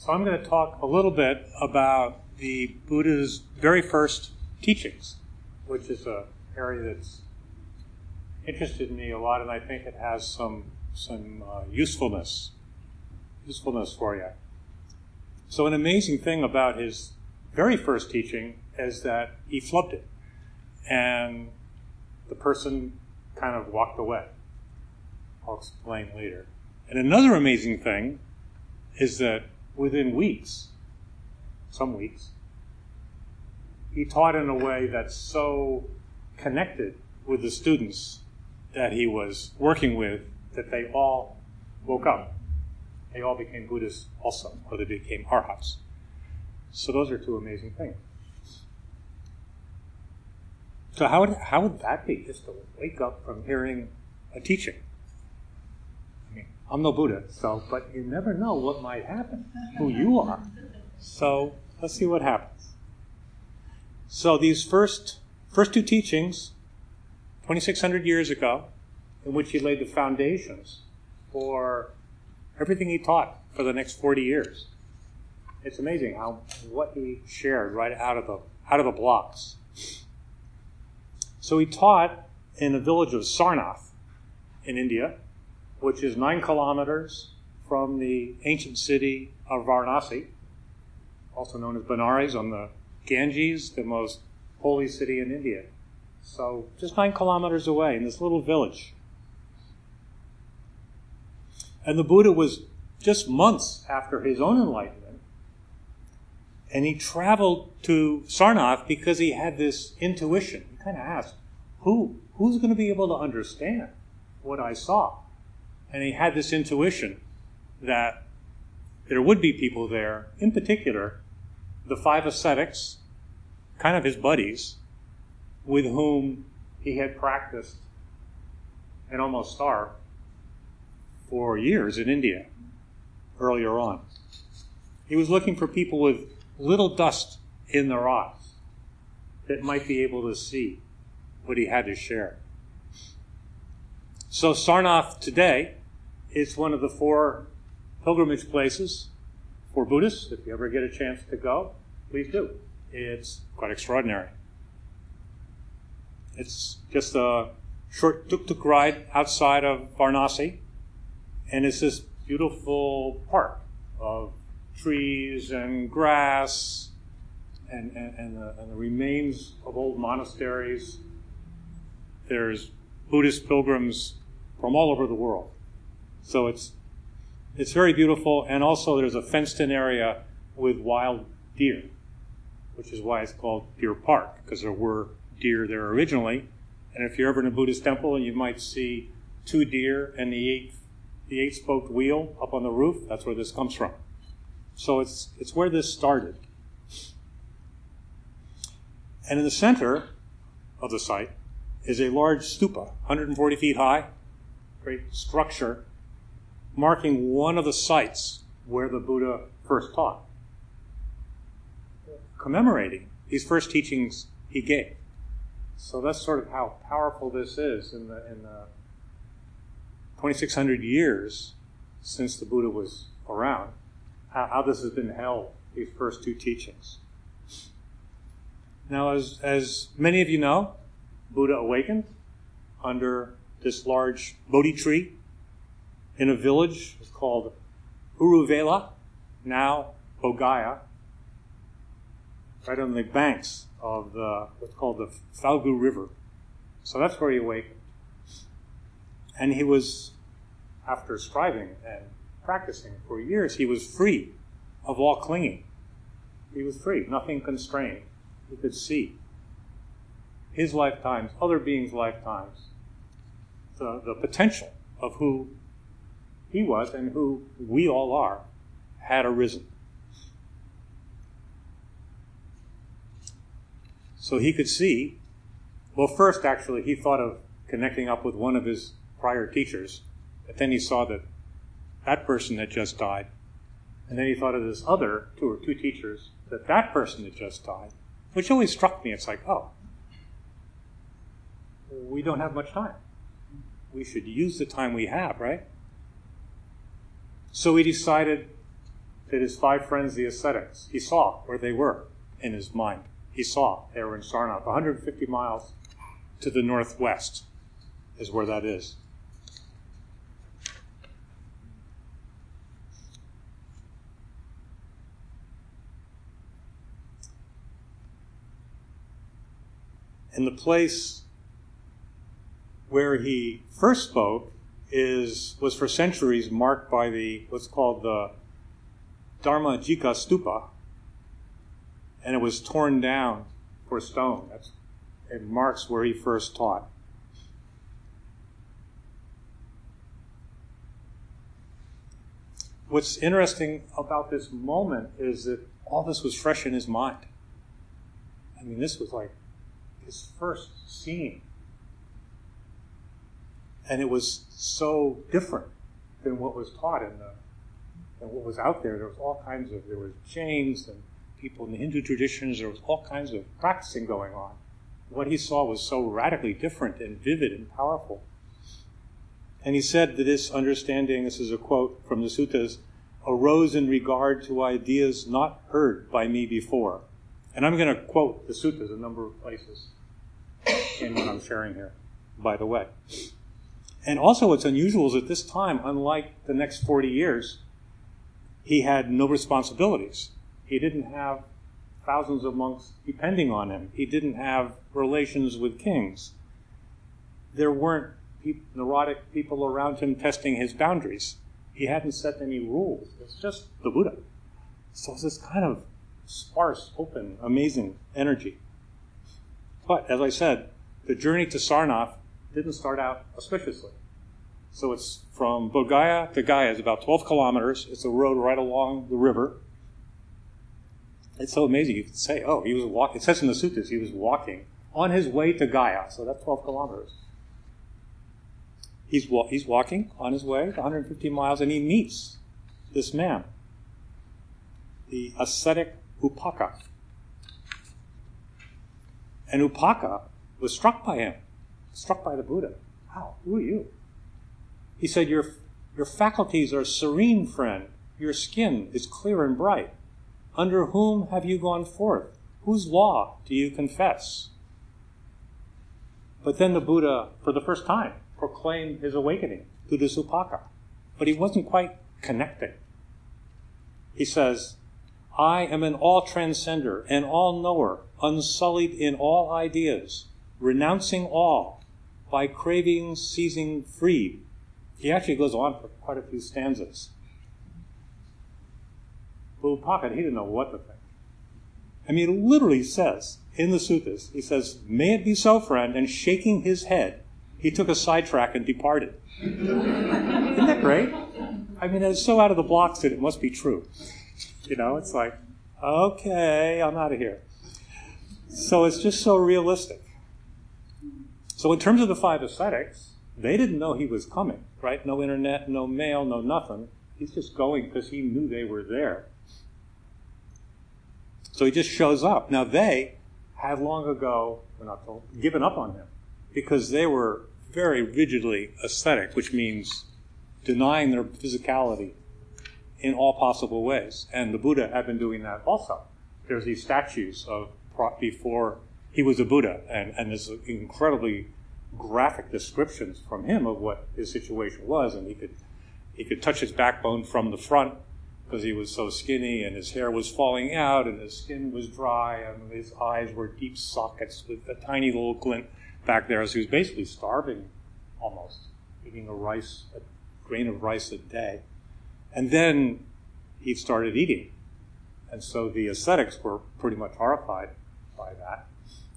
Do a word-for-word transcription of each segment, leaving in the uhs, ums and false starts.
So I'm going to talk a little bit about the Buddha's very first teachings, which is an area that's interested me a lot, and I think it has some some uh, usefulness, usefulness for you. So an amazing thing about his very first teaching is that he flubbed it, and the person kind of walked away. I'll explain later. And another amazing thing is that within weeks, some weeks, he taught in a way that's so connected with the students that he was working with that they all woke up. They all became Buddhists also, or they became arhats. So those are two amazing things. So how would, how would that be, just to wake up from hearing a teaching? I mean, I'm no Buddha, so, but you never know what might happen, who you are. So let's see what happens. So these first first two teachings, twenty-six hundred years ago, in which he laid the foundations for everything he taught for the next forty years. It's amazing how what he shared right out of the out of the blocks. So he taught in the village of Sarnath in India, which is nine kilometers from the ancient city of Varanasi, also known as Benares on the Ganges, the most holy city in India. So just nine kilometers away in this little village. And the Buddha was just months after his own enlightenment, and he traveled to Sarnath because he had this intuition. He kind of asked, who, who's going to be able to understand what I saw? And he had this intuition that there would be people there, in particular, the five ascetics, kind of his buddies, with whom he had practiced and almost starved for years in India, earlier on. He was looking for people with little dust in their eyes that might be able to see what he had to share. So Sarnath today is one of the four pilgrimage places for Buddhists. If you ever get a chance to go, please do. It's quite extraordinary. It's just a short tuk-tuk ride outside of Varanasi, and it's this beautiful park of trees and grass and, and, and, the, and the remains of old monasteries. There's Buddhist pilgrims from all over the world. So it's it's very beautiful, and also there's a fenced-in area with wild deer, which is why it's called Deer Park, because there were deer there originally. And if you're ever in a Buddhist temple and you might see two deer and the eight the eight-spoked wheel up on the roof, that's where this comes from. So it's it's where this started. And in the center of the site is a large stupa, one hundred forty feet high, great structure, marking one of the sites where the Buddha first taught, commemorating these first teachings he gave. So that's sort of how powerful this is in the in the twenty-six hundred years since the Buddha was around, how, how this has been held, these first two teachings. Now, as as many of you know, Buddha awakened under this large Bodhi tree in a village called Uruvela, now Bodhgaya, right on the banks of the what's called the Falgu River. So that's where he awakened. And he was, after striving and practicing for years, he was free of all clinging. He was free, nothing constrained. He could see his lifetimes, other beings' lifetimes, the, the potential of who he was and who we all are had arisen. So he could see, well, first actually he thought of connecting up with one of his prior teachers, but then he saw that that person had just died. And then he thought of this other two or two teachers, that that person had just died, which always struck me. It's like, oh, we don't have much time. We should use the time we have, right? So he decided that his five friends, the ascetics, he saw where they were in his mind. He saw they were in Sarnath, one hundred fifty miles to the northwest is where that is. And the place where he first spoke is was for centuries marked by the what's called the Dharmajika Stupa, and it was torn down for stone. That's, it marks where he first taught. What's interesting about this moment is that all this was fresh in his mind. I mean, this was like his first seeing. And it was so different than what was taught in the, and what was out there. There was all kinds of, there was Jains and people in the Hindu traditions, there was all kinds of practicing going on. What he saw was so radically different and vivid and powerful. And he said that this understanding, this is a quote from the suttas, arose in regard to ideas not heard by me before. And I'm going to quote the suttas a number of places in what I'm sharing here, by the way. And also what's unusual is at this time, unlike the next forty years, he had no responsibilities. He didn't have thousands of monks depending on him. He didn't have relations with kings. There weren't pe- neurotic people around him testing his boundaries. He hadn't set any rules. It's just the Buddha. So it's this kind of sparse, open, amazing energy. But, as I said, the journey to Sarnath didn't start out auspiciously. So it's from Bodh Gaya to Gaya. It's about twelve kilometers. It's a road right along the river. It's so amazing. You could say, oh, he was walking. It says in the suttas, he was walking on his way to Gaya. So that's twelve kilometers. He's, wa- he's walking on his way, one hundred fifty miles, and he meets this man, the ascetic Upaka. And Upaka was struck by him, struck by the Buddha. Wow, who are you? He said, your, your faculties are serene, friend. Your skin is clear and bright. Under whom have you gone forth? Whose law do you confess? But then the Buddha, for the first time, proclaimed his awakening to this Upaka. But he wasn't quite connecting. He says, I am an all-transcender, an all-knower, unsullied in all ideas, renouncing all, by craving ceasing freed. He actually goes on for quite a few stanzas. But Upaka, he didn't know what to think. I mean, it literally says in the suttas, he says, may it be so, friend, and shaking his head, he took a sidetrack and departed. Isn't that great? I mean, it's so out of the blocks that it must be true. You know, it's like, okay, I'm out of here. So it's just so realistic. So in terms of the five ascetics, they didn't know he was coming, right? No internet, no mail, no nothing. He's just going because he knew they were there. So he just shows up. Now they had long ago, we're not told, given up on him because they were very rigidly ascetic, which means denying their physicality in all possible ways. And the Buddha had been doing that also. There's these statues of before he was a Buddha, and, and there's incredibly graphic descriptions from him of what his situation was, and he could he could touch his backbone from the front because he was so skinny, and his hair was falling out, and his skin was dry, and his eyes were deep sockets with a tiny little glint back there, so he was basically starving almost, eating a rice, a grain of rice a day. And then he started eating. And so the ascetics were pretty much horrified by that.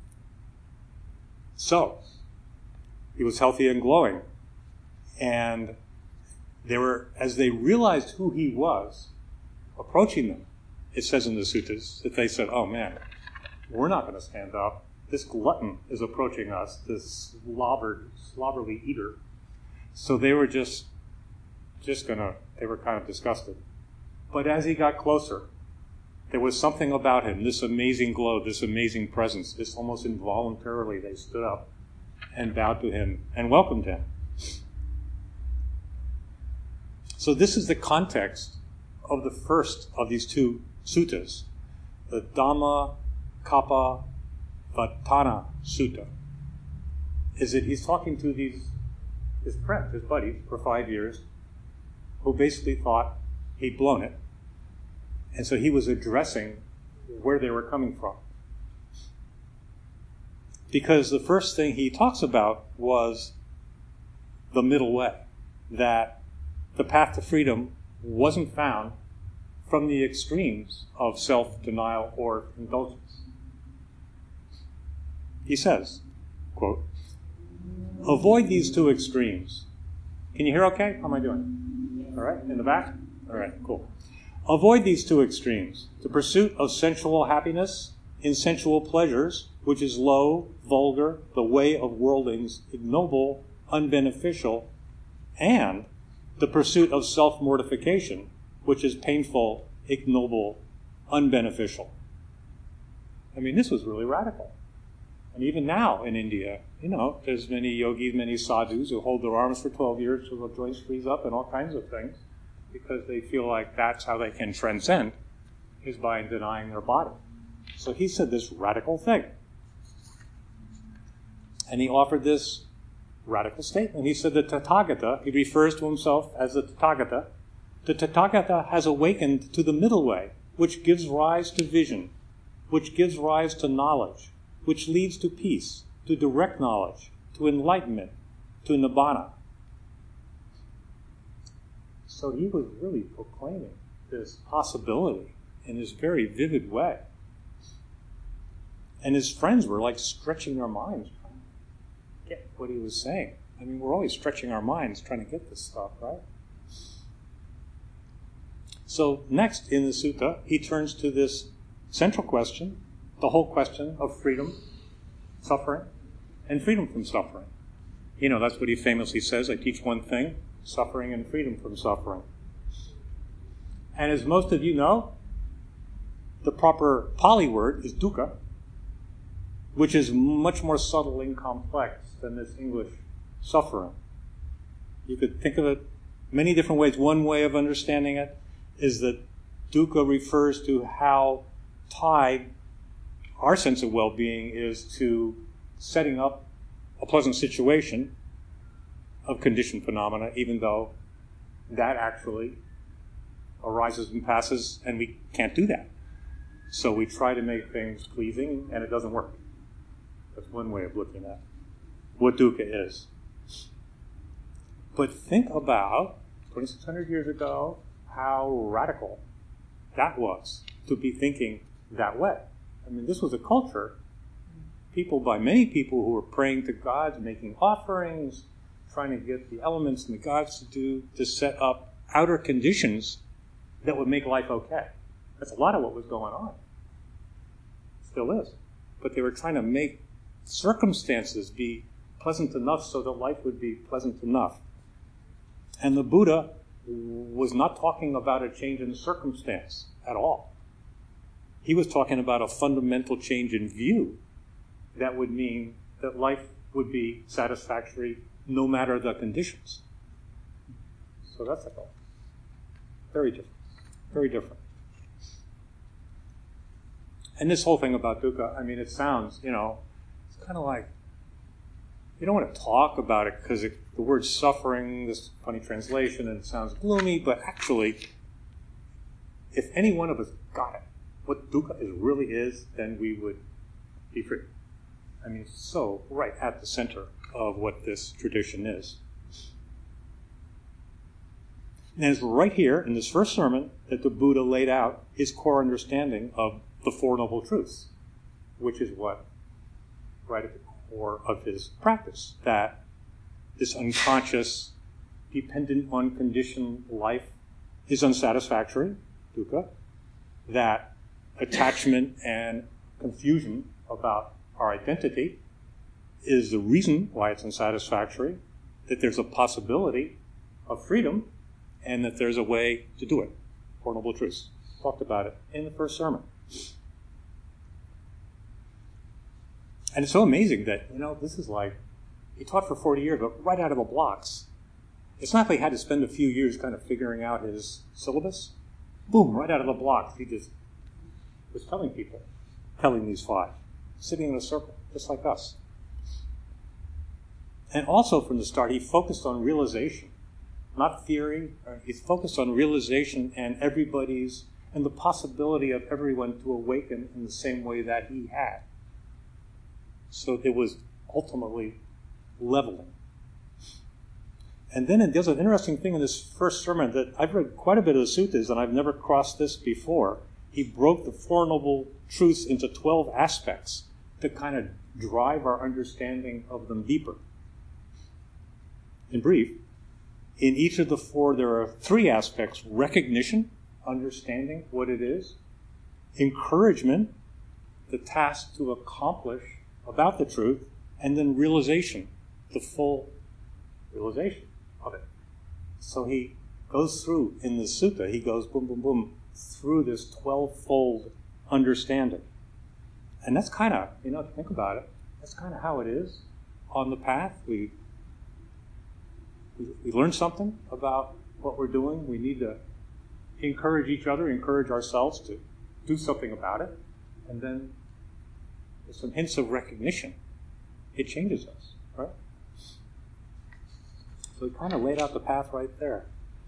So he was healthy and glowing. And they were, as they realized who he was, approaching them, it says in the suttas that they said, oh man, we're not going to stand up. This glutton is approaching us, this slobbered, slobberly eater. So they were just, just going to, they were kind of disgusted. But as he got closer, there was something about him, this amazing glow, this amazing presence, this almost involuntarily they stood up and bowed to him and welcomed him. So this is the context of the first of these two suttas, the Dhamma Kappa Vatana Sutta, is that he's talking to these his friends, his buddies, for five years, who basically thought he'd blown it. And so he was addressing where they were coming from. Because the first thing he talks about was the middle way, that the path to freedom wasn't found from the extremes of self-denial or indulgence. He says, quote, "Avoid these two extremes." Can you hear okay? How am I doing? All right, in the back? All right, cool. "Avoid these two extremes, the pursuit of sensual happiness in sensual pleasures, which is low, vulgar, the way of worldlings, ignoble, unbeneficial, and the pursuit of self-mortification, which is painful, ignoble, unbeneficial." I mean, this was really radical. And even now in India, you know, there's many yogis, many sadhus who hold their arms for twelve years till the joints freeze up and all kinds of things, because they feel like that's how they can transcend, is by denying their body. So he said this radical thing. And he offered this radical statement. He said the Tathagata, he refers to himself as the Tathagata, the Tathagata has awakened to the middle way, which gives rise to vision, which gives rise to knowledge, which leads to peace, to direct knowledge, to enlightenment, to nibbana. So he was really proclaiming this possibility in this very vivid way. And his friends were like stretching their minds trying to get what he was saying. I mean, we're always stretching our minds trying to get this stuff, right? So next in the sutta, he turns to this central question, the whole question of freedom, suffering, and freedom from suffering. You know, that's what he famously says, I teach one thing, suffering and freedom from suffering. And as most of you know, the proper Pali word is dukkha, which is much more subtle and complex than this English suffering. You could think of it many different ways. One way of understanding it is that dukkha refers to how tied our sense of well-being is to setting up a pleasant situation of conditioned phenomena, even though that actually arises and passes, and we can't do that. So we try to make things pleasing, and it doesn't work. That's one way of looking at what dukkha is. But think about, twenty-six hundred years ago, how radical that was, to be thinking that way. I mean, this was a culture, people by many people who were praying to gods, making offerings, trying to get the elements and the gods to do, to set up outer conditions that would make life okay. That's a lot of what was going on. Still is. But they were trying to make circumstances be pleasant enough so that life would be pleasant enough. And the Buddha was not talking about a change in circumstance at all. He was talking about a fundamental change in view that would mean that life would be satisfactory no matter the conditions. So that's a goal. Very different. Very different. And this whole thing about dukkha, I mean, it sounds, you know, it's kind of like, you don't want to talk about it because the word suffering, this funny translation, and it sounds gloomy, but actually, if any one of us got it, what dukkha is really is, then we would be free. I mean, so right at the center of what this tradition is. And it's right here in this first sermon that the Buddha laid out his core understanding of the Four Noble Truths, which is what, right at the core of his practice, that this unconscious, dependent on conditioned life is unsatisfactory, dukkha, that attachment and confusion about our identity is the reason why it's unsatisfactory, that there's a possibility of freedom, and that there's a way to do it. Four Noble Truths. Talked about it in the first sermon. And it's so amazing that, you know, this is like, he taught for forty years, but right out of the blocks. It's not like he had to spend a few years kind of figuring out his syllabus. boom, right out of the blocks, he just was telling people, telling these five, sitting in a circle, just like us. And also from the start, he focused on realization, not theory. He's focused on realization and everybody's, and the possibility of everyone to awaken in the same way that he had. So it was ultimately leveling. And then there's an interesting thing in this first sermon that I've read quite a bit of the suttas, and I've never crossed this before. He broke the Four Noble Truths into twelve aspects to kind of drive our understanding of them deeper. In brief, in each of the four, there are three aspects: recognition, understanding what it is; encouragement, the task to accomplish about the truth; and then realization, the full realization of it. So he goes through, in the sutta, he goes boom, boom, boom, through this twelve-fold understanding. And that's kind of, you know, think about it, that's kind of how it is on the path. We We, we learn something about what we're doing. We need to encourage each other, encourage ourselves to do something about it. And then there's some hints of recognition. It changes us, right? So we kind of laid out the path right there.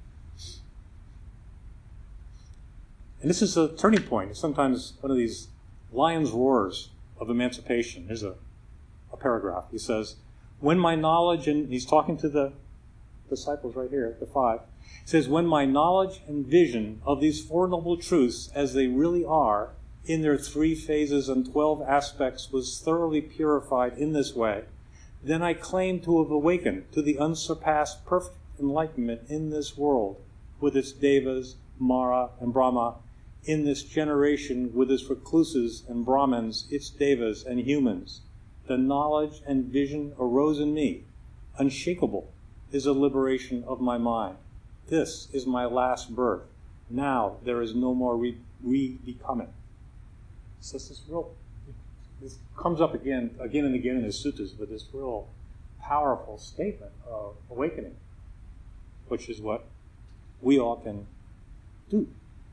And this is a turning point. It's sometimes one of these lion's roars of emancipation. There's a, a paragraph. He says, when my knowledge, and he's talking to the disciples right here, the five. It says, when my knowledge and vision of these Four Noble Truths as they really are, in their three phases and twelve aspects, was thoroughly purified in this way, then I claim to have awakened to the unsurpassed perfect enlightenment in this world, with its devas, Mara, and Brahma, in this generation with its recluses and Brahmins, its devas and humans. The knowledge and vision arose in me, unshakable, is a liberation of my mind. This is my last birth. Now there is no more re- re-becoming. So this is real, this comes up again, again and again in the suttas with this real powerful statement of awakening, which is what we all can do.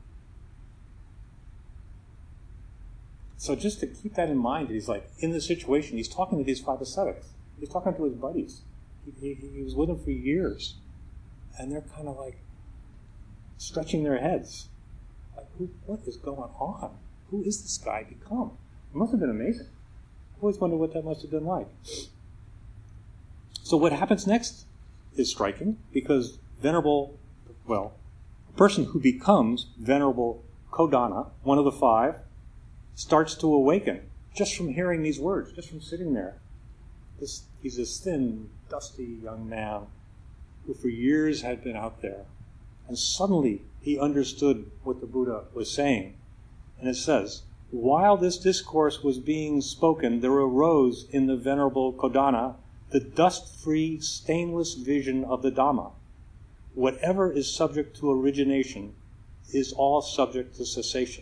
So just to keep that in mind, he's like, in this situation, he's talking to these five ascetics. He's talking to his buddies. He, he, he was with them for years. And they're kind of like stretching their heads. Like, who, what is going on? Who is this guy become? It must have been amazing. I always wonder what that must have been like. So what happens next is striking, because Venerable, well, a person who becomes Venerable Kodana, one of the five, starts to awaken just from hearing these words, just from sitting there. This, he's this thin, dusty young man who for years had been out there. And suddenly he understood what the Buddha was saying. And it says, while this discourse was being spoken, there arose in the Venerable Kodana the dust-free, stainless vision of the Dhamma. Whatever is subject to origination is all subject to cessation.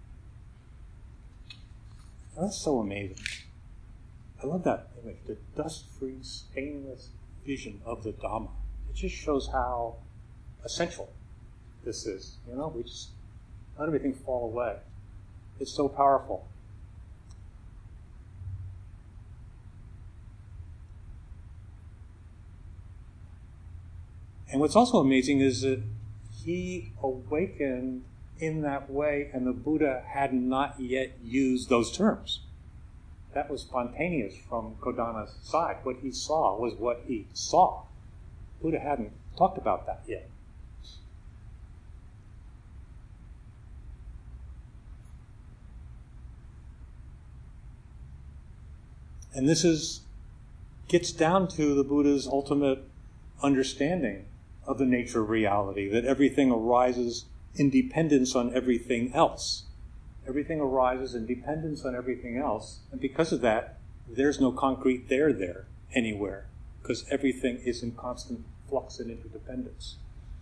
That's so amazing. I love that image, the dust-free, stainless vision of the Dhamma. It just shows how essential this is. You know, we just let everything fall away. It's so powerful. And what's also amazing is that he awakened in that way, and the Buddha had not yet used those terms. That was spontaneous from Kodana's side. What he saw was what he saw. Buddha hadn't talked about that yet. And this is gets down to the Buddha's ultimate understanding of the nature of reality, that everything arises in dependence on everything else. Everything arises in dependence on everything else, and because of that, there's no concrete there there anywhere, because everything is in constant flux and interdependence.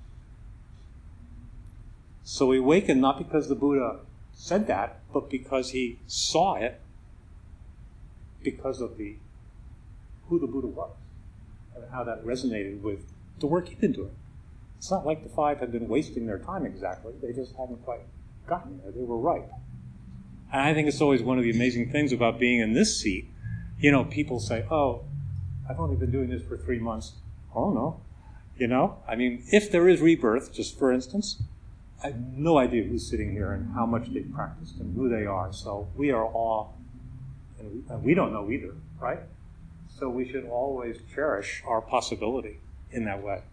So we awaken not because the Buddha said that, but because he saw it, because of the who the Buddha was, and how that resonated with the work he'd been doing. It's not like the five had been wasting their time exactly. They just hadn't quite gotten there. They were ripe. And I think it's always one of the amazing things about being in this seat. You know, people say, oh, I've only been doing this for three months. Oh, no. You know, I mean, if there is rebirth, just for instance, I have no idea who's sitting here and how much they've practiced and who they are. So we are all, and we, and we don't know either, right? So we should always cherish our possibility in that way.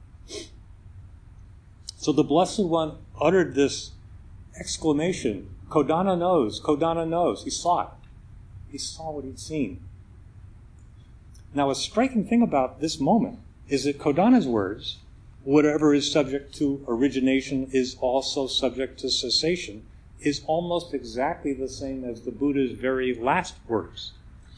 So the Blessed One uttered this exclamation, Kodana knows, Kodana knows. He saw it. He saw what he'd seen. Now, a striking thing about this moment is that Kodana's words, whatever is subject to origination is also subject to cessation, is almost exactly the same as the Buddha's very last words.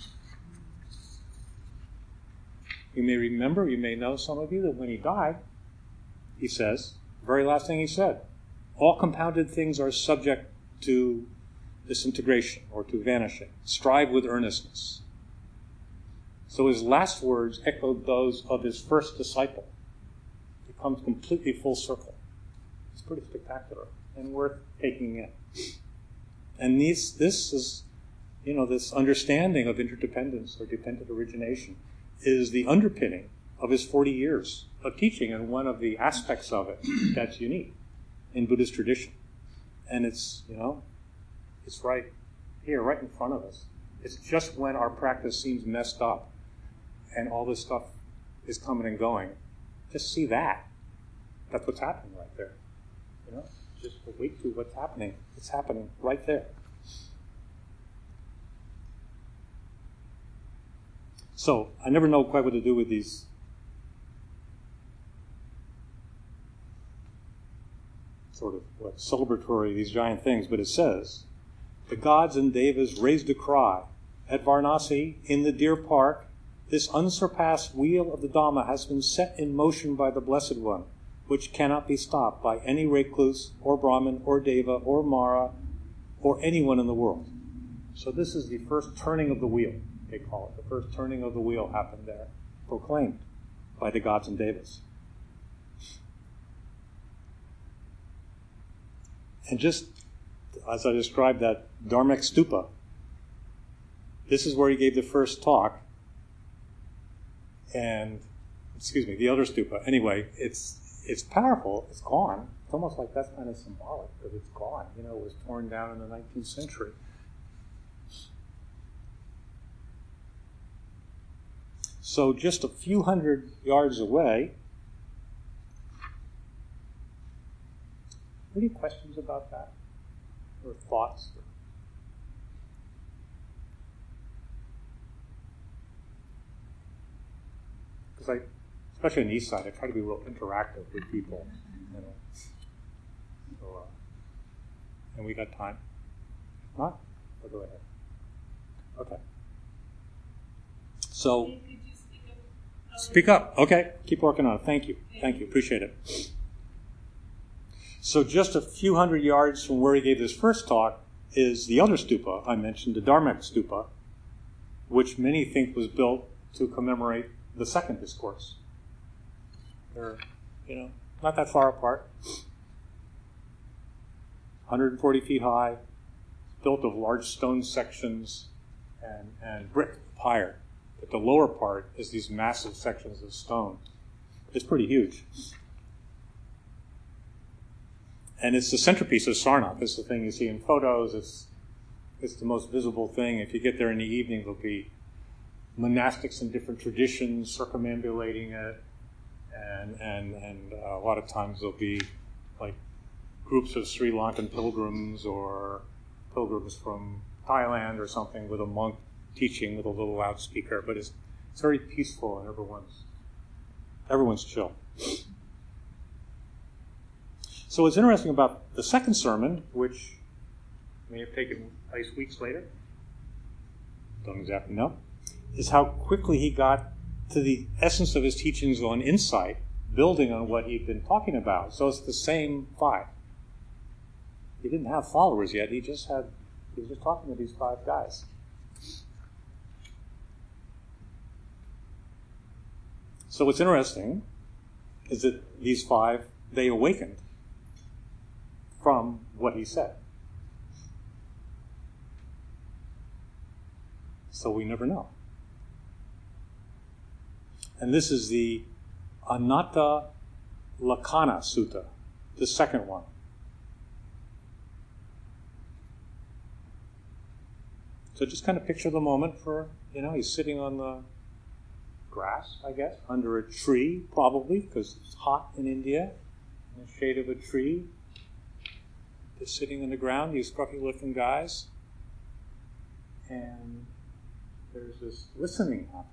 You may remember, you may know, some of you, that when he died, he says, the very last thing he said, all compounded things are subject to disintegration or to vanishing. Strive with earnestness. So his last words echoed those of his first disciple. It comes completely full circle. It's pretty spectacular and worth taking in. And these, this is, you know, this understanding of interdependence or dependent origination is the underpinning of his forty years of teaching, and one of the aspects of it that's unique in Buddhist tradition. And it's, you know, it's right here, right in front of us. It's just when our practice seems messed up and all this stuff is coming and going, just see that. That's what's happening right there. You know, just wait to what's happening. It's happening right there. So I never know quite what to do with these sort of what celebratory, these giant things, but it says, the gods and devas raised a cry. At Varanasi, in the deer park, this unsurpassed wheel of the Dhamma has been set in motion by the Blessed One, which cannot be stopped by any recluse, or Brahmin, or Deva, or Mara, or anyone in the world. So this is the first turning of the wheel, they call it. The first turning of the wheel happened there, proclaimed by the gods and devas. And just as I described that Dharmic Stupa, this is where he gave the first talk, and, excuse me, the other stupa. Anyway, it's it's powerful. It's gone. It's almost like that's kind of symbolic, because it's gone. You know, it was torn down in the nineteenth century. So just a few hundred yards away, any questions about that? Or thoughts? Because I, especially on the east side, I try to be real interactive with people, you know. So, uh, and we got time? Not? Or go ahead. Okay. So, speak up. Okay, keep working on it. Thank you. Thank you. Appreciate it. So just a few hundred yards from where he gave this first talk is the other stupa I mentioned, the Dharmic Stupa, which many think was built to commemorate the second discourse. They're, you know, not that far apart. one hundred forty feet high, built of large stone sections and, and brick higher. But the lower part is these massive sections of stone. It's pretty huge. And it's the centerpiece of Sarnath. It's the thing you see in photos. It's it's the most visible thing. If you get there in the evening, there'll be monastics in different traditions circumambulating it. And, and, and uh, a lot of times there'll be like groups of Sri Lankan pilgrims or pilgrims from Thailand or something with a monk teaching with a little loudspeaker. But it's, it's very peaceful and everyone's everyone's chill. So what's interesting about the second sermon, which may have taken place weeks later, don't exactly know, is how quickly he got to the essence of his teachings on insight, building on what he'd been talking about. So it's the same five. He didn't have followers yet. He just had, he was just talking to these five guys. So what's interesting is that these five they awakened from what he said. So we never know. And this is the Anatta Lakkhana Sutta, the second one. So just kind of picture the moment for, you know, he's sitting on the grass, I guess, under a tree, probably, because it's hot in India, in the shade of a tree. They're sitting on the ground, these scruffy-looking guys, and there's this listening happening.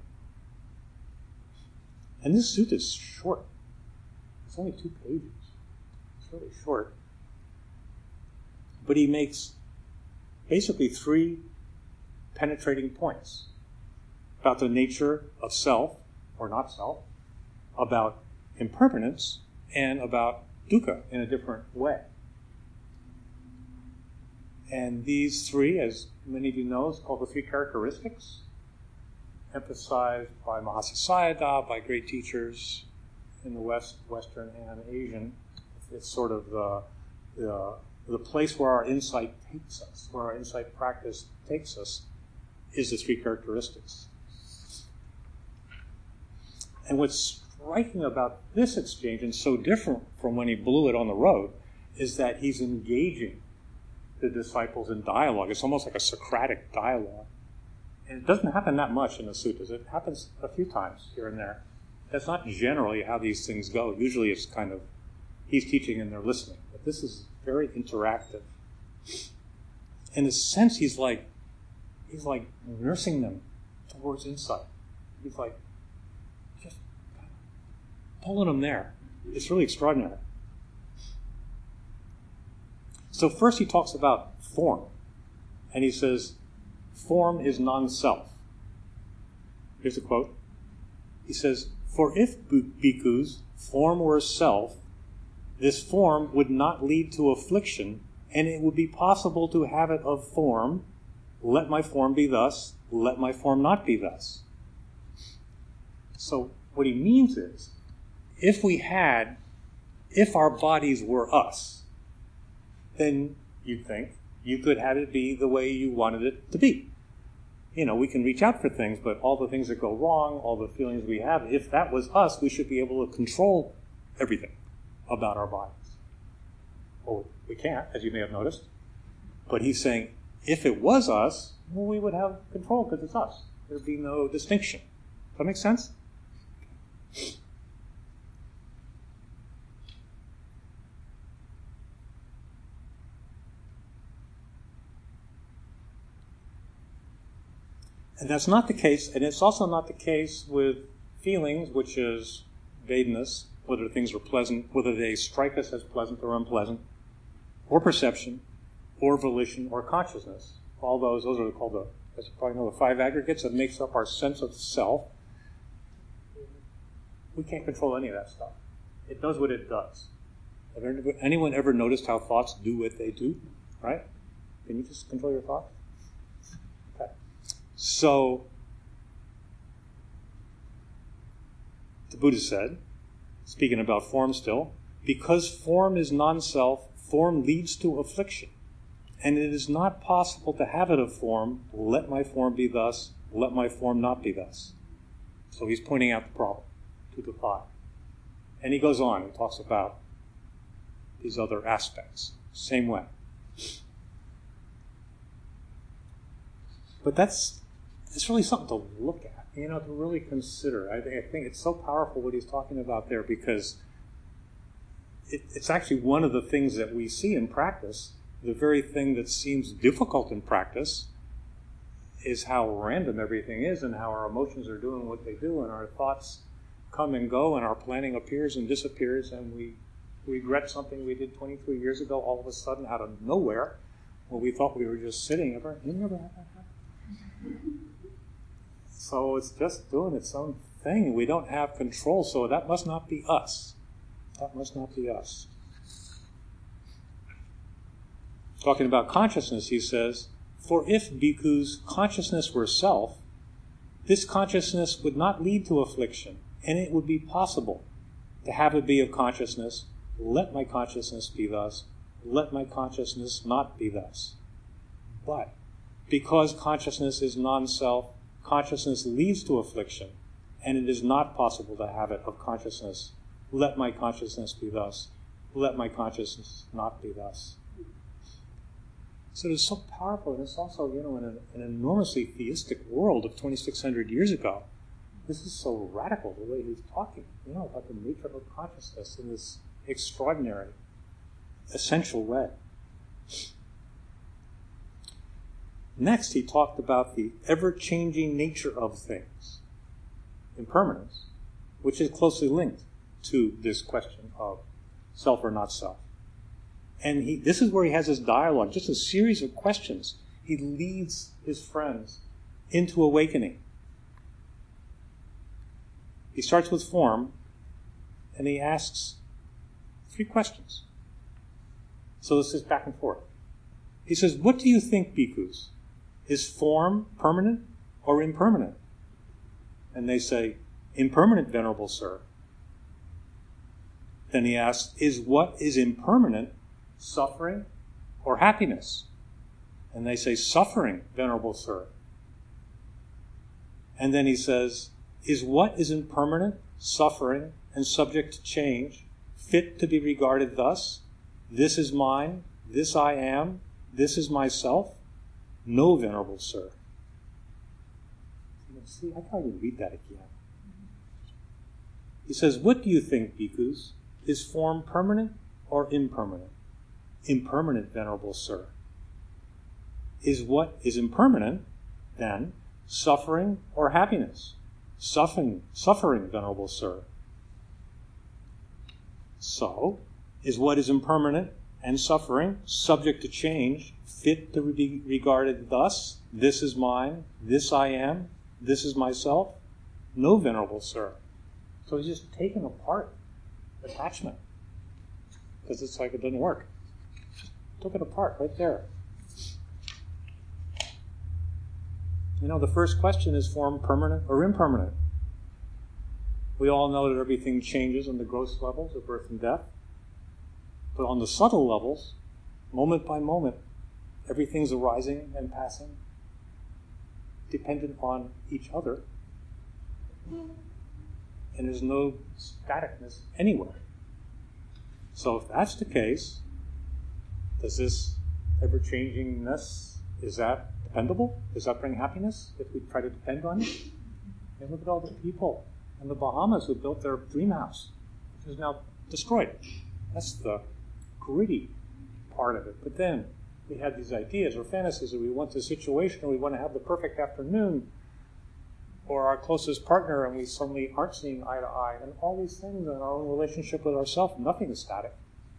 And this sutta is short. It's only two pages. It's really short. But he makes basically three penetrating points about the nature of self, or not self, about impermanence, and about dukkha in a different way. And these three, as many of you know, is called the three characteristics, emphasized by Mahasi Sayadaw, by great teachers in the West, Western and Asian. It's sort of the, the, the place where our insight takes us, where our insight practice takes us, is the three characteristics. And what's striking about this exchange, and so different from when he blew it on the road, is that he's engaging the disciples in dialogue. It's almost like a Socratic dialogue. And it doesn't happen that much in the suttas. It happens a few times here and there. That's not generally how these things go. Usually it's kind of, he's teaching and they're listening. But this is very interactive. In a sense, he's like, he's like nursing them towards insight. He's like just kind of pulling them there. It's really extraordinary. So first he talks about form. And he says, form is non-self. Here's a quote. He says, for if, bhikkhus, form were self, this form would not lead to affliction, and it would be possible to have it of form, let my form be thus, let my form not be thus. So what he means is, if we had, if our bodies were us, then you'd think you could have it be the way you wanted it to be. You know, we can reach out for things, but all the things that go wrong, all the feelings we have, if that was us, we should be able to control everything about our bodies. Well, we can't, as you may have noticed. But he's saying, if it was us, well, we would have control because it's us. There'd be no distinction. Does that make sense? And that's not the case, and it's also not the case with feelings, which is Vedanas, whether things are pleasant, whether they strike us as pleasant or unpleasant, or perception, or volition, or consciousness. All those, those are called the, as you probably know, the five aggregates that makes up our sense of self. We can't control any of that stuff. It does what it does. Have anyone ever noticed how thoughts do what they do? Right? Can you just control your thoughts? Okay. So, the Buddha said, speaking about form still, because form is non-self, form leads to affliction. And it is not possible to have it of form, let my form be thus, let my form not be thus. So he's pointing out the problem, two to five. And he goes on and talks about these other aspects, same way. But that's, it's really something to look at, you know, to really consider. I think, I think it's so powerful what he's talking about there, because it, it's actually one of the things that we see in practice. The very thing that seems difficult in practice is how random everything is, and how our emotions are doing what they do, and our thoughts come and go, and our planning appears and disappears, and we regret something we did twenty-three years ago all of a sudden out of nowhere, when we thought we were just sitting. Ever, you never had that happen? So it's just doing its own thing. We don't have control, so that must not be us. That must not be us. Talking about consciousness, he says, for if bhikkhus consciousness were self, this consciousness would not lead to affliction, and it would be possible to have it be of consciousness, let my consciousness be thus, let my consciousness not be thus. But because consciousness is non-self, consciousness leads to affliction, and it is not possible to have it of consciousness. Let my consciousness be thus, let my consciousness not be thus. So it is so powerful, and it's also, you know, in an, an enormously theistic world of twenty-six hundred years ago, this is so radical, the way he's talking, you know, about the nature of consciousness in this extraordinary, essential way. Next, he talked about the ever-changing nature of things, impermanence, which is closely linked to this question of self or not self. And he, this is where he has this dialogue, just a series of questions. He leads his friends into awakening. He starts with form, and he asks three questions. So this is back and forth. He says, what do you think, bhikkhus? Is form permanent or impermanent? And they say, impermanent, Venerable Sir. Then he asks, is what is impermanent suffering or happiness? And they say, suffering, Venerable Sir. And then he says, is what is impermanent, suffering, and subject to change fit to be regarded thus? This is mine, this I am, this is myself? No, Venerable Sir. See, I can't even read that again. He says, what do you think, bhikkhus? Is form permanent or impermanent? Impermanent, Venerable Sir. Is what is impermanent, then, suffering or happiness? Suffering, suffering, Venerable Sir. So, is what is impermanent and suffering, subject to change, fit to be regarded thus? This is mine, this I am, this is myself? No, Venerable Sir. So he's just taking apart attachment, because it's like it doesn't work. Just took it apart right there. You know, the first question is form permanent or impermanent? We all know that everything changes on the gross levels of birth and death. But on the subtle levels, moment by moment, everything's arising and passing, dependent on each other. And there's no staticness anywhere. So if that's the case, does this ever-changingness, is that dependable? Does that bring happiness if we try to depend on it? And look at all the people in the Bahamas who built their dream house, which is now destroyed. That's the gritty part of it. But then we had these ideas or fantasies that we want the situation, or we want to have the perfect afternoon, or our closest partner, and we suddenly aren't seeing eye to eye, and all these things in our own relationship with ourselves. Nothing is static.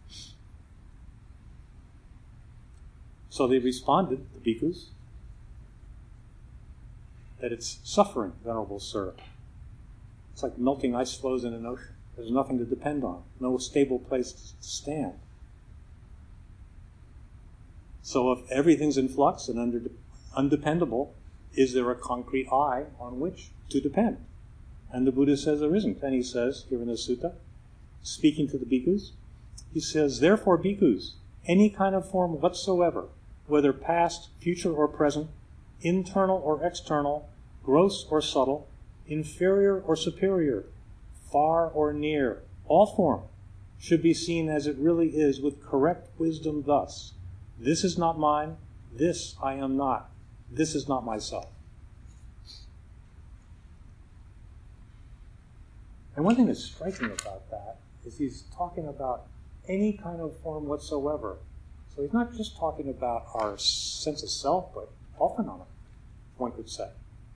So they responded, the bhikkhus, that it's suffering, Venerable Sir. It's like melting ice floes in an ocean. There's nothing to depend on, no stable place to stand. So if everything's in flux and under, undependable, is there a concrete I on which to depend? And the Buddha says there isn't. And he says, here in the sutta, speaking to the bhikkhus, he says, therefore, bhikkhus, any kind of form whatsoever, whether past, future, or present, internal or external, gross or subtle, inferior or superior, far or near, all form should be seen as it really is with correct wisdom thus: this is not mine, this I am not, this is not myself. And one thing that's striking about that is he's talking about any kind of form whatsoever. So he's not just talking about our sense of self, but all phenomena, one could say.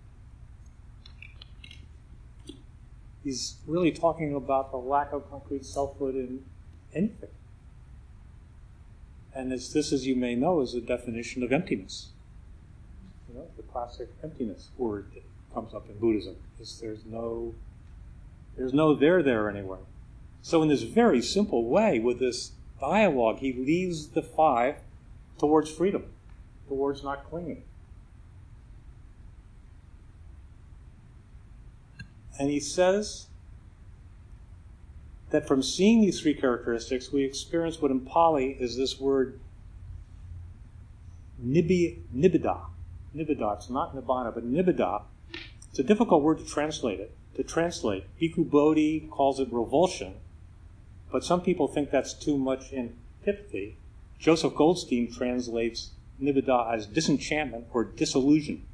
He's really talking about the lack of concrete selfhood in anything. And as this, as you may know, is a definition of emptiness. You know, the classic emptiness word that comes up in Buddhism is there's no, there's no there there anywhere. So in this very simple way, with this dialogue, he leads the five towards freedom, towards not clinging. And he says that from seeing these three characteristics, we experience what in Pali is this word nibi, nibbida. Nibbida, it's not nibbana, but nibbida. It's a difficult word to translate it. To translate, Bhikkhu Bodhi calls it revulsion, but some people think that's too much antipathy. Joseph Goldstein translates nibbida as disenchantment or disillusion.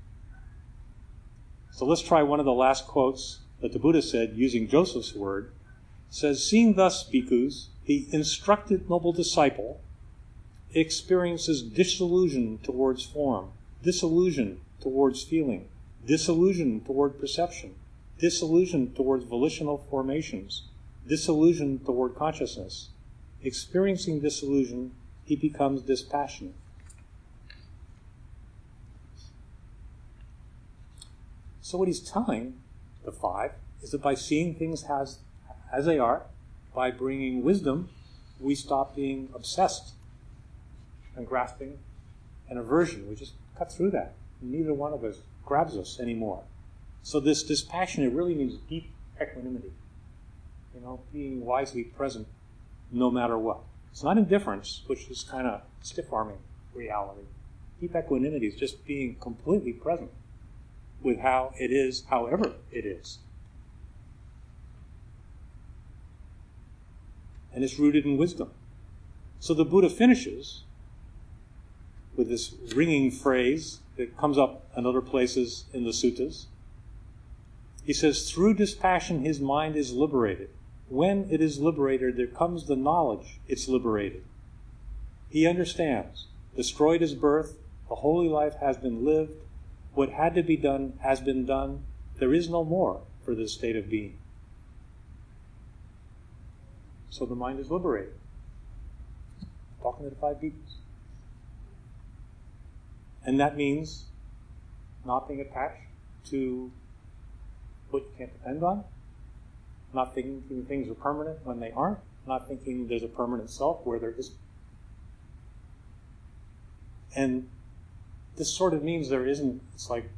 So let's try one of the last quotes that the Buddha said using Joseph's word. It says, "Seeing thus, bhikkhus, the instructed noble disciple experiences disillusion towards form, disillusion towards feeling, disillusion toward perception, disillusion towards volitional formations, disillusion toward consciousness. Experiencing disillusion, he becomes dispassionate." So what he's telling the five is that by seeing things as, as they are, by bringing wisdom, we stop being obsessed and grasping and aversion. We just cut through that. Neither one of us grabs us anymore. So this dispassionate really means deep equanimity. You know, being wisely present no matter what. It's not indifference, which is kind of stiff-arming reality. Deep equanimity is just being completely present with how it is, however it is. And it's rooted in wisdom. So the Buddha finishes with this ringing phrase that comes up in other places in the suttas. He says, "Through dispassion his mind is liberated. When it is liberated, there comes the knowledge it's liberated. He understands. Destroyed his birth, the holy life has been lived. What had to be done has been done. There is no more for this state of being." So the mind is liberated. Talking to the five bhikkhus. And that means not being attached to what you can't depend on, not thinking things are permanent when they aren't, not thinking there's a permanent self where there isn't. And this sort of means there isn't, it's like,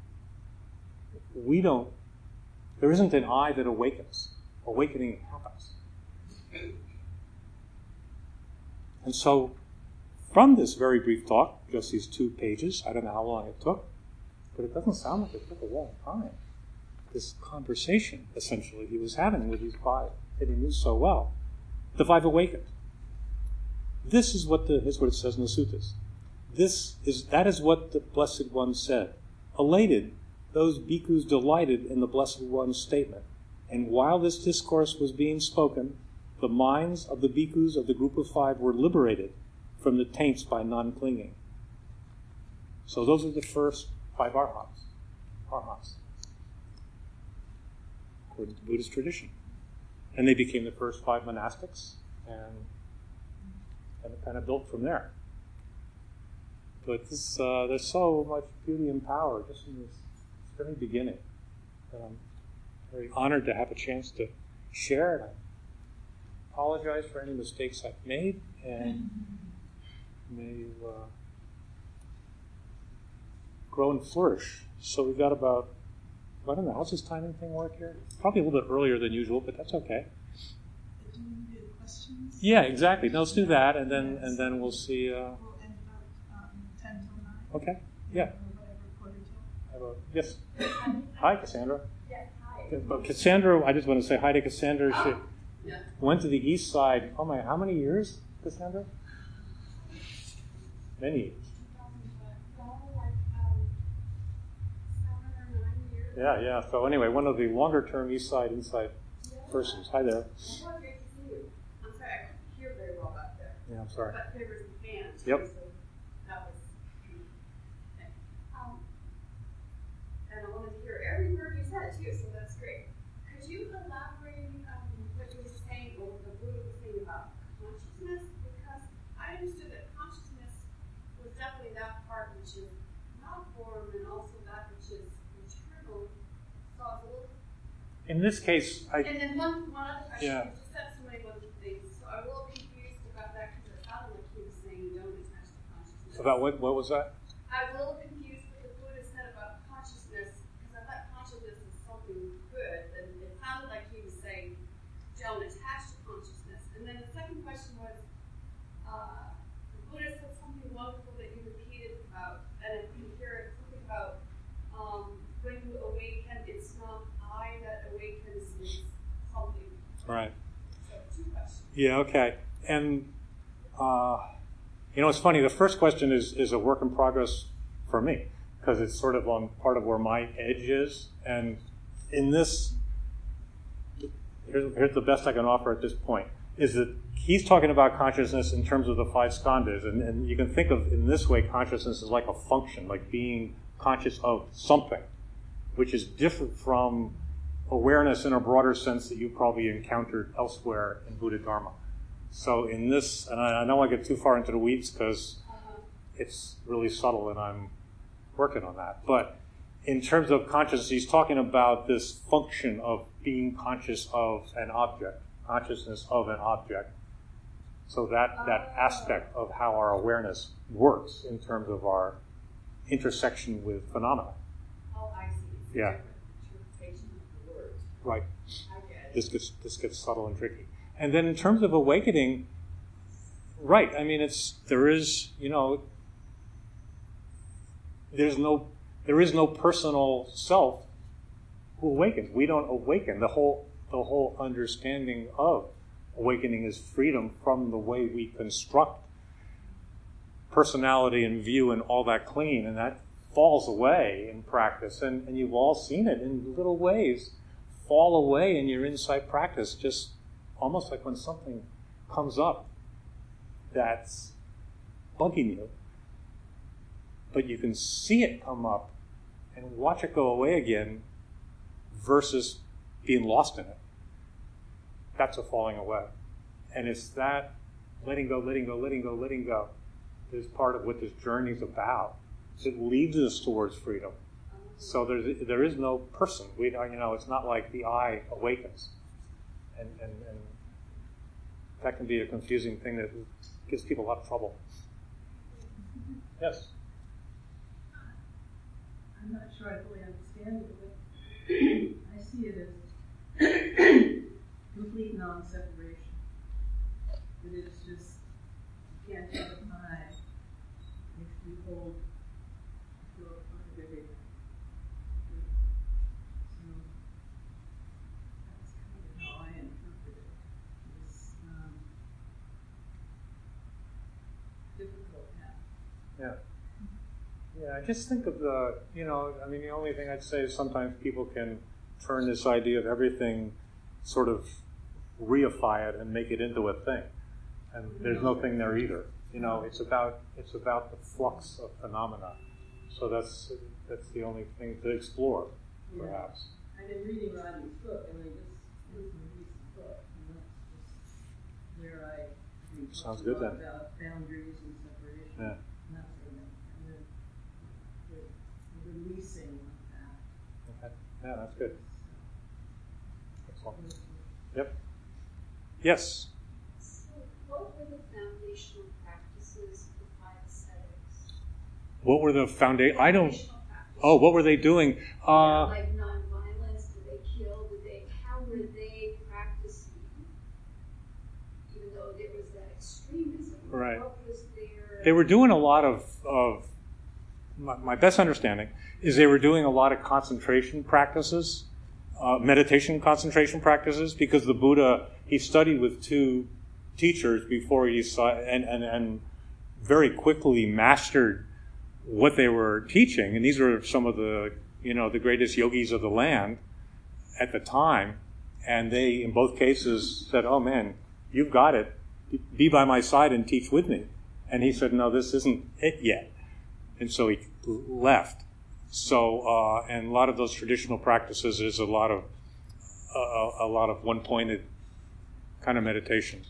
we don't, there isn't an I that awakens. Awakening happens. And so, from this very brief talk, just these two pages, I don't know how long it took, but it doesn't sound like it took a long time. This conversation, essentially, he was having with these five that he knew so well. The five awakened. This is what the is what it says in the suttas. This is that is what the Blessed One said. Elated, those bhikkhus delighted in the Blessed One's statement. And while this discourse was being spoken, the minds of the bhikkhus of the group of five were liberated from the taints by non-clinging. So those are the first five arhats. Arhats. According to Buddhist tradition. And they became the first five monastics, and, and it kind of built from there. But this, uh, there's so much beauty and power just in this very beginning. And I'm very honored to have a chance to share it. I apologize for any mistakes I've made, and may you uh, grow and flourish. So we've got about, I don't know, how's this timing thing work here? Probably a little bit earlier than usual, but that's okay. Do we do the questions? Yeah, exactly. No, let's do that, and then and then we'll see. Uh, We'll end about um, ten till nine. okay. Yeah. Or whatever, quarter till. I have a, yes. Hi, Cassandra. Yes, hi. But Cassandra, I just want to say hi to Cassandra. She Yeah. went to the east side. Oh my, how many years, Cassandra? Many years. Yeah, yeah. So anyway, one of the longer-term east side inside persons. Hi there. Well, great to see you. I'm sorry, I couldn't hear very well back there. Yeah, I'm sorry. But there were some fans. Yep. So that was. Okay. Um, and I wanted to hear every word you said too, so that's great. Could you elaborate um, what you were saying, or what the Buddha was saying about consciousness? Because I understood that consciousness was definitely that part which is not form, and also that which is eternal. So I was a little. In this case, I. And then one, one other question, Yeah. you just said so many wonderful things, so I was a little confused about that because it sounded like he was saying you don't attach to consciousness. About what? What was that? I was a little confused what the Buddha said about consciousness, because I thought consciousness is something good, and it sounded like he was saying don't attach to consciousness. And then the second question was, uh, the Buddha said something wonderful that you repeated about, and I couldn't hear it, something about um, when you awaken, it's not I that awakens, it's something. Right. So two questions. Yeah, okay. And, uh, you know, it's funny, the first question is, is a work in progress for me, because it's sort of on part of where my edge is. And in this, here's, here's the best I can offer at this point, is that he's talking about consciousness in terms of the five skandhas. And, and you can think of, in this way, consciousness is like a function, like being conscious of something, which is different from awareness in a broader sense that you probably encountered elsewhere in Buddha Dharma. So in this, and I, I don't want to get too far into the weeds because it's really subtle and I'm working on that. But in terms of consciousness, he's talking about this function of being conscious of an object, consciousness of an object. So that, that aspect of how our awareness works in terms of our intersection with phenomena. Oh, I see. Yeah. Interpretation of the words. Right. I get it. This gets this gets subtle and tricky. And then in terms of awakening, right, I mean it's there is, you know, there's no there is no personal self who awakens. We don't awaken. The whole the whole understanding of awakening is freedom from the way we construct personality and view and all that clean, and that falls away in practice. And, and you've all seen it in little ways fall away in your insight practice, just almost like when something comes up that's bugging you, but you can see it come up and watch it go away again versus being lost in it. That's a falling away. And it's that letting go, letting go, letting go, letting go is part of what this journey is about. It leads us towards freedom. So there's, there is no person. We, you know, it's not like the I awakens. And, and, and that can be a confusing thing that gives people a lot of trouble. Yes? I'm not sure I fully understand it, but I see it as complete non-separation. That it's just, you can't have an I if you hold the part of everything. So that's kind of how I interpret it. It's um, difficult path. Yeah. Yeah, I just think of the, you know, I mean, the only thing I'd say is sometimes people can turn this idea of everything, sort of reify it and make it into a thing. And there's no thing there either. You know, it's about it's about the flux of phenomena. So that's that's the only thing to explore, Yeah. perhaps. I've been reading Rodney's book, and I just listened to his book, and that's just where I think Sounds a good lot then. about boundaries and separation. Yeah. And that sort of thing. And then the, the releasing of that. Okay. Yeah, that's good. Excellent. So, Yep. Yes. So, what were the foundational practices of the five ascetics? What were the foundation? I don't. Foundational practices. Oh, what were they doing? Uh, like non-violence, did they kill? Did they? How were they practicing? Even though there was that extremism, Right. what was their? They were doing a lot of, of my, my best understanding is they were doing a lot of concentration practices, uh, meditation concentration practices, because the Buddha, he studied with two teachers before he saw, and, and, and very quickly mastered what they were teaching. And these were some of the, you know, the greatest yogis of the land at the time. And they, in both cases, said, oh man, you've got it. Be by my side and teach with me. And he said, no, this isn't it yet. And so he left. So, uh, and a lot of those traditional practices is a lot of, uh, a lot of one-pointed kind of meditation.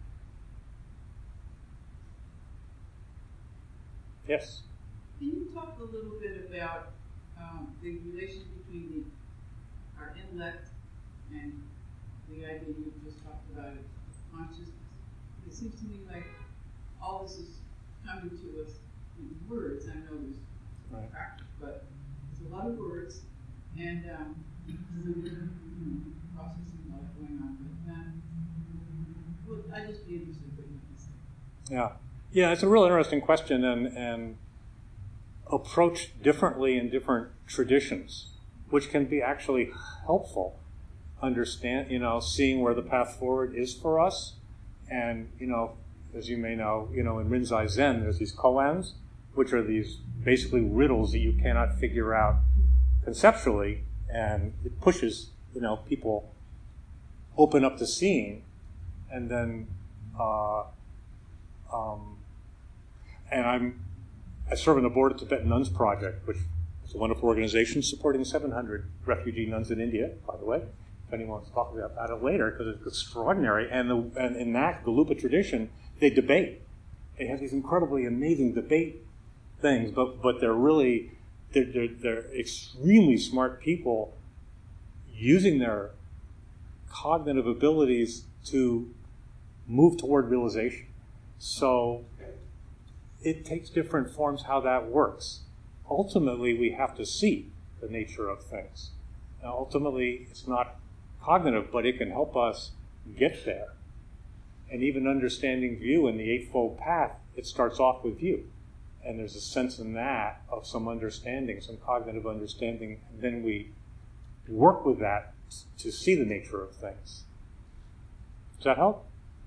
Yes? Can you talk a little bit about um, the relation between the, our intellect and the idea you just talked about of consciousness? It seems to me like all this is coming to us in words. I know there's Right. practice, but there's a lot of words, and um, There's a different, you know, processing a lot going on, but um, well, I just be interested what you can say. Yeah, yeah, it's a real interesting question, and and approached differently in different traditions, which can be actually helpful. Understand, you know, seeing where the path forward is for us, and you know, as you may know, you know, in Rinzai Zen, there's these koans, which are these basically riddles that you cannot figure out conceptually, and it pushes, you know, people open up to seeing, and then, uh, um, and I'm, I serve on the board of Tibetan Nuns Project, which is a wonderful organization supporting seven hundred refugee nuns in India, by the way. If anyone wants to talk about it later, because it's extraordinary. And, the, and in that, the Lupa tradition, they debate. They have these incredibly amazing debate things, but but they're really, they're, they're, they're extremely smart people using their cognitive abilities to move toward realization. So it takes different forms how that works. Ultimately, we have to see the nature of things. Now, ultimately, it's not cognitive, but it can help us get there. And even understanding view in the Eightfold Path, it starts off with view. And there's a sense in that of some understanding, some cognitive understanding, and then we work with that to see the nature of things. Does that help?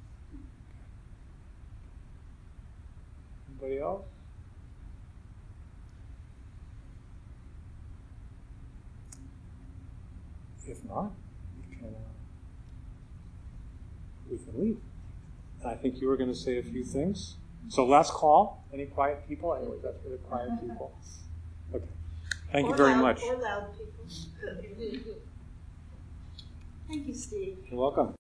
Anybody else? If not, we can, uh, we can leave. And I think you were going to say a few things. So last call. Any quiet people? I always ask for the quiet people. Okay. Thank you Or very loud, much. Or loud people. Thank you, Steve. You're welcome.